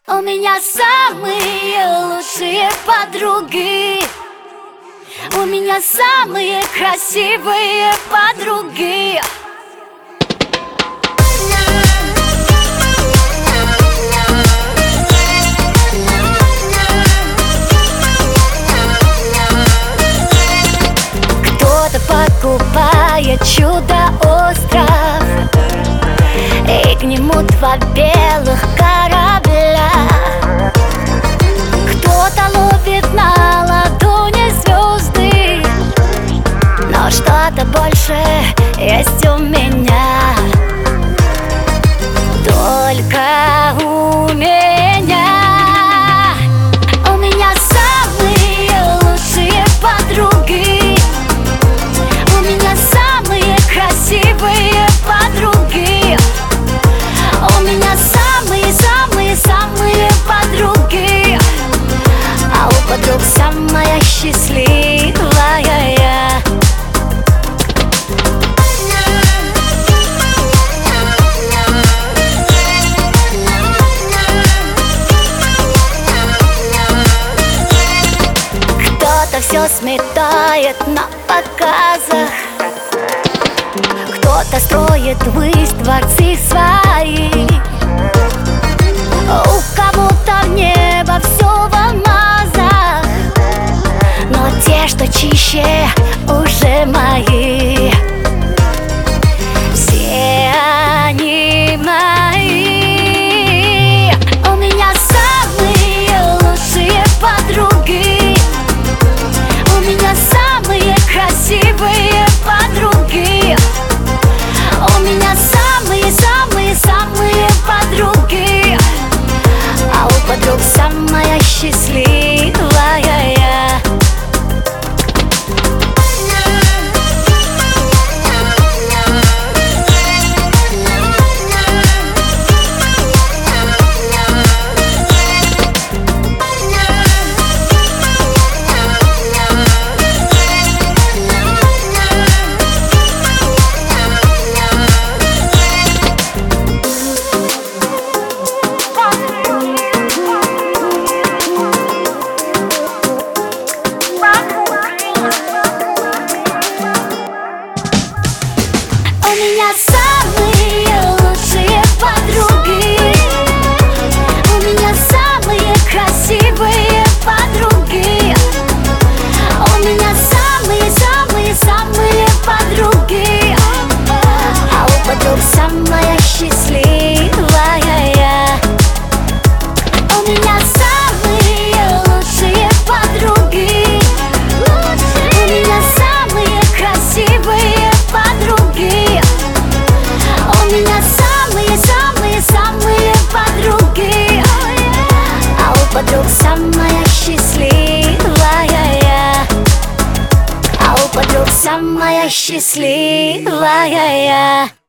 У меня самые лучшие подруги. У меня самые красивые подруги. Кто-то покупает чудо-остров и к нему 2 белых корабля. Кто-то ловит на ладони звезды, но что-то больше есть у меня. Только у меня. У меня самые лучшие подруги. У меня самые красивые подруги. У меня самые-самые-самые подруги. А у подруг самая счастливая я. Кто-то все сметает на показах, кто-то строит ввысь дворцы свои. У кого-то в небо все в алмазах, но те, что чище, уже мои. Все они мои. У меня самые лучшие подруги. У меня самые красивые подруги. У меня самые-самые-самые подруги. А у подруг самая счастливая я. У меня самые лучшие подруги. У меня самые красивые подруги. У меня самые-самые-самые подруги. А у подруг самая счастливая я. У меня самые лучшие подруги. У меня самые красивые подруги. У меня самые-самые-самые подруги. А у подруг самая счастливая я. А у подруг самая счастливая я.